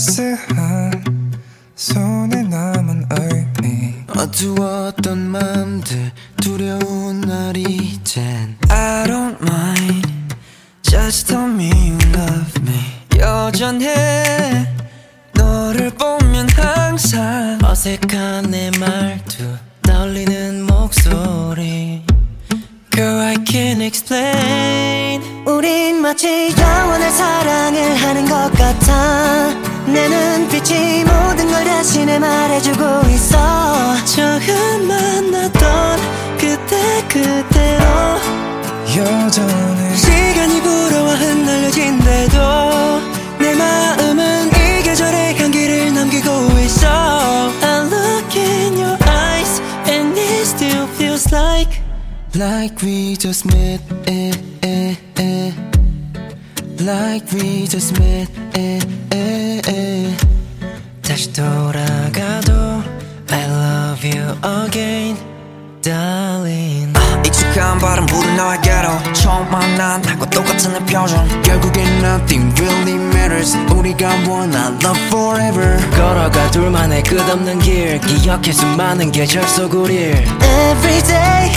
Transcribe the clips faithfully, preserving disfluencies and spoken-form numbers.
따스한 손에 남은 의미 어두웠던 맘들 두려운 날 이젠 I don't mind Just tell me you love me 여전해 너를 보면 항상 어색한 내 말투 떨리는 목소리 Girl I can't explain 우린 마치 영원한 사랑을 하는 것 같아 내 눈빛이 모든 걸 대신에 말해주고 있어 처음 만났던 그때 그대로 여전해 시간이 불어와 흩날려진대도 내 마음은 이 계절의 향기를 남기고 있어 I look in your eyes and it still feels like Like we just met eh, eh, eh. Like we just met eh, eh, eh. 다시 돌아가도 I love you again darling 아, 익숙한 바람 부는 너에게로 처음 만난 나과 똑같은 내 표정 결국엔 nothing really matters 우리가 원한 love forever 걸어가 둘만의 끝없는 길 기억해 수많은 계절 속 우릴 Everyday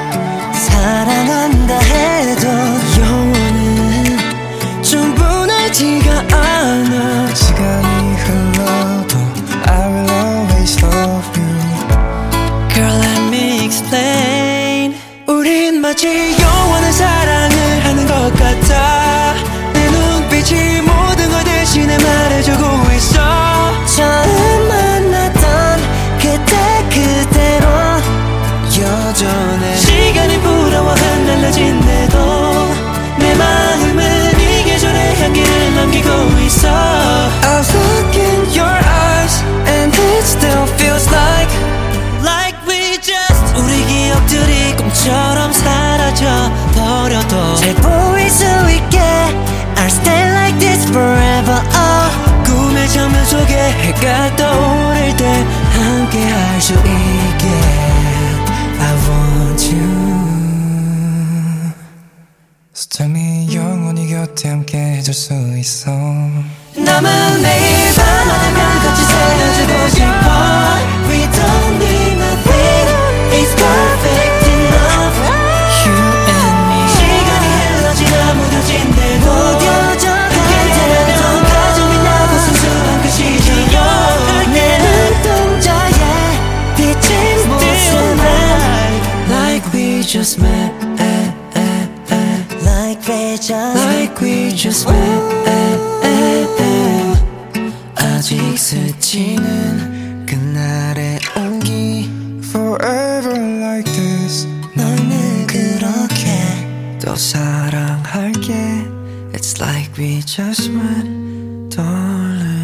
사랑한다 해도 영원은 충분하지가 않아 시간이 흘러도 I will always love you Girl let me explain 우린 마치 영원한 사랑을 하는 것 같아 내 눈빛이 모든 걸 대신에 말해주고 있어 처음 만났던 그때 그대로 여전해 시간이 불어와 흩날려진대도 내 마음은 이 계절의 향기를 남기고 있어 I look in your eyes and it still feels like Like we just 우리 기억들이 꿈처럼 사라져 버려도 잘 보일 수 있게 I'll stay like this forever oh. 꿈의 장면 속에 해가 떠오를 때 함께 할 수 있게 I want you So tell me 영원히 곁에 함께 해줄 수 있어 남은 매일 밤하면 같이 새겨주고 싶어 We don't need nothing It's perfect enough You and me 시간이 흘러 지나 무뎌진대도 무뎌져 그때라면 가장 빛나고 순수한 그 시절 내 눈동자에 비친 모습에 Like we just met Like we just Like we just met 아직 스치는 그날의 온기 Forever like this 널 늘 그렇게 또 사랑할게 It's like we just met darling